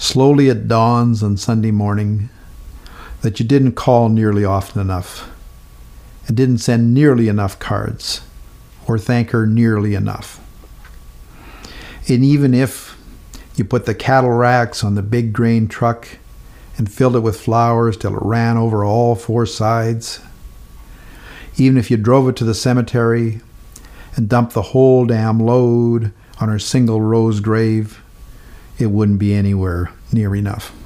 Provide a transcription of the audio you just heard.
Slowly it dawns on Sunday morning that you didn't call nearly often enough, and didn't send nearly enough cards, or thank her nearly enough. And even if you put the cattle racks on the big grain truck and filled it with flowers till it ran over all four sides, even if you drove it to the cemetery and dumped the whole damn load on her single rose grave, it wouldn't be anywhere near enough.